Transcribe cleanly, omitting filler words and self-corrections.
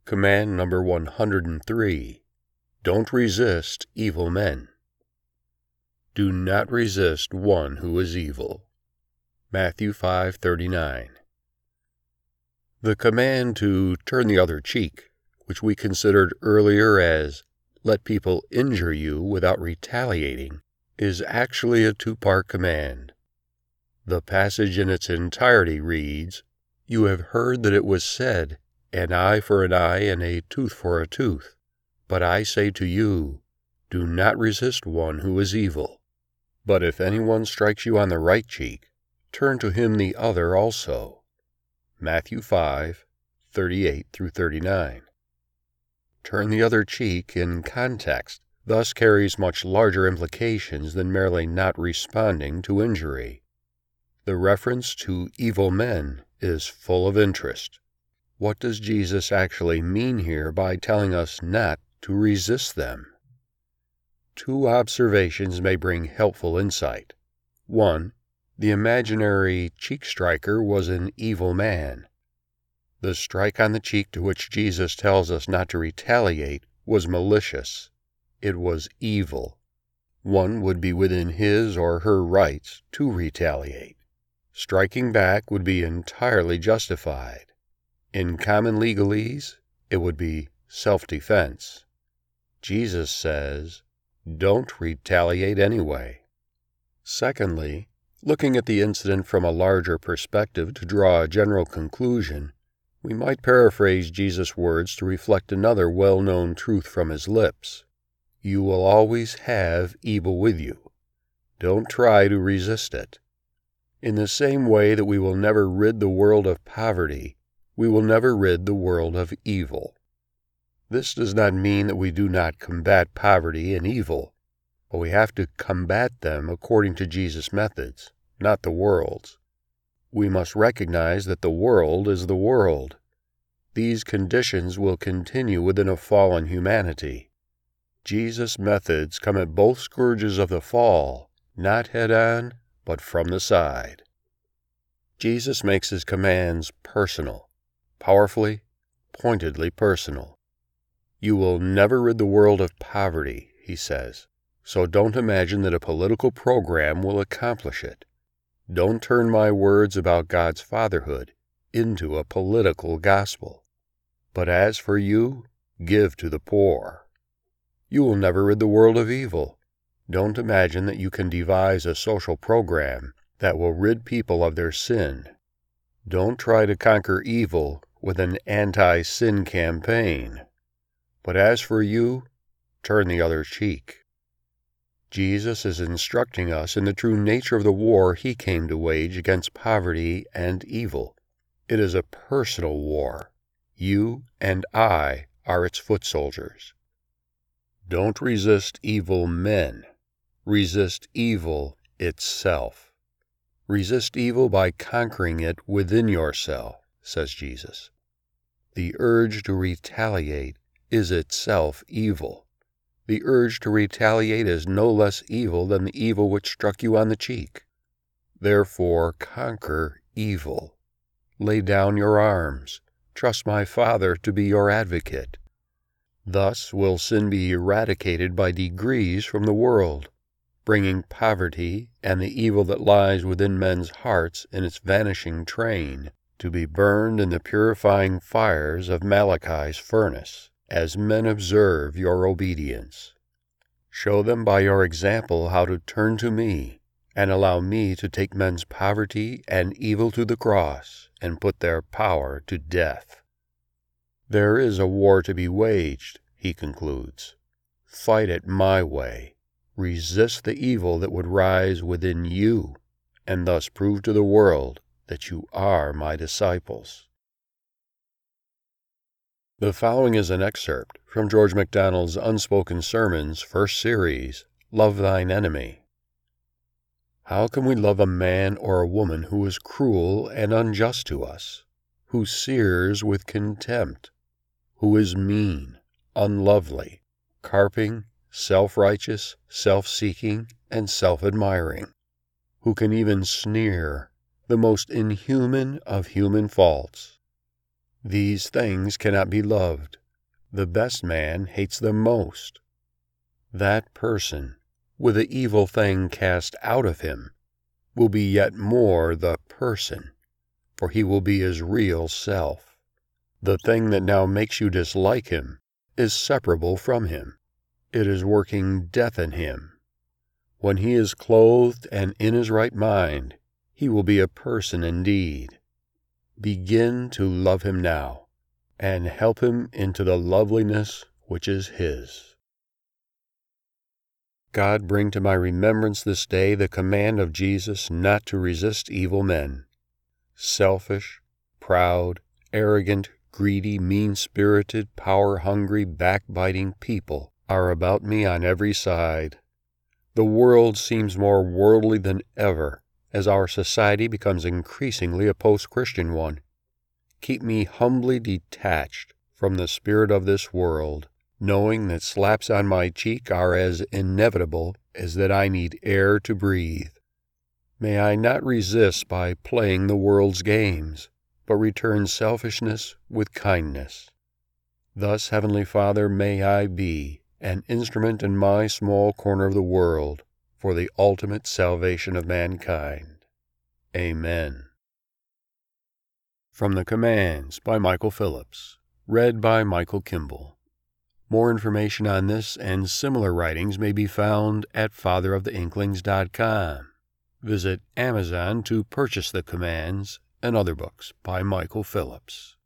Command number 103. Don't resist evil men. Do not resist one who is evil. Matthew 5:39. The command to turn the other cheek, which we considered earlier as let people injure you without retaliating, is actually a two-part command. The passage in its entirety reads, "You have heard that it was said, an eye for an eye and a tooth for a tooth. But I say to you, do not resist one who is evil. But if anyone strikes you on the right cheek, turn to him the other also." Matthew 5:38-39. Turn the other cheek in context thus carries much larger implications than merely not responding to injury. The reference to evil men is full of interest. What does Jesus actually mean here by telling us not to resist them? Two observations may bring helpful insight. 1. The imaginary cheek striker was an evil man. The strike on the cheek to which Jesus tells us not to retaliate was malicious. It was evil. One would be within his or her rights to retaliate. Striking back would be entirely justified. In common legalese, it would be self-defense. Jesus says, don't retaliate anyway. Secondly, looking at the incident from a larger perspective to draw a general conclusion, we might paraphrase Jesus' words to reflect another well-known truth from his lips. You will always have evil with you. Don't try to resist it. In the same way that we will never rid the world of poverty, we will never rid the world of evil. This does not mean that we do not combat poverty and evil, but we have to combat them according to Jesus' methods, not the world's. We must recognize that the world is the world. These conditions will continue within a fallen humanity. Jesus' methods come at both scourges of the fall, not head-on, but from the side. Jesus makes his commands personal, powerfully, pointedly personal. You will never rid the world of poverty, he says, so don't imagine that a political program will accomplish it. Don't turn my words about God's fatherhood into a political gospel. But as for you, give to the poor. You will never rid the world of evil. Don't imagine that you can devise a social program that will rid people of their sin. Don't try to conquer evil with an anti-sin campaign. But as for you, turn the other cheek. Jesus is instructing us in the true nature of the war he came to wage against poverty and evil. It is a personal war. You and I are its foot soldiers. Don't resist evil men. Resist evil itself. Resist evil by conquering it within yourself, says Jesus. The urge to retaliate is itself evil. The urge to retaliate is no less evil than the evil which struck you on the cheek. Therefore, conquer evil. Lay down your arms. Trust my Father to be your advocate. Thus will sin be eradicated by degrees from the world, bringing poverty and the evil that lies within men's hearts in its vanishing train to be burned in the purifying fires of Malachi's furnace, as men observe your obedience. Show them by your example how to turn to me, and allow me to take men's poverty and evil to the cross and put their power to death. There is a war to be waged, he concludes. Fight it my way. Resist the evil that would rise within you, and thus prove to the world that you are my disciples. The following is an excerpt from George MacDonald's Unspoken Sermons first series, Love Thine Enemy. How can we love a man or a woman who is cruel and unjust to us, who sears with contempt, who is mean, unlovely, carping, self-righteous, self-seeking, and self-admiring, who can even sneer, the most inhuman of human faults? These things cannot be loved. The best man hates them most. That person, with the evil thing cast out of him, will be yet more the person, for he will be his real self. The thing that now makes you dislike him is separable from him. It is working death in him. When he is clothed and in his right mind, he will be a person indeed. Begin to love him now, and help him into the loveliness which is his. God, bring to my remembrance this day the command of Jesus not to resist evil men. Selfish, proud, arrogant, greedy, mean-spirited, power-hungry, backbiting people are about me on every side. The world seems more worldly than ever as our society becomes increasingly a post-Christian one. Keep me humbly detached from the spirit of this world, knowing that slaps on my cheek are as inevitable as that I need air to breathe. May I not resist by playing the world's games, but return selfishness with kindness. Thus, Heavenly Father, may I be an instrument in my small corner of the world for the ultimate salvation of mankind. Amen. From the Commands by Michael Phillips, read by Michael Kimball. More information on this and similar writings may be found at fatheroftheinklings.com. Visit Amazon to purchase the Commands and other books by Michael Phillips.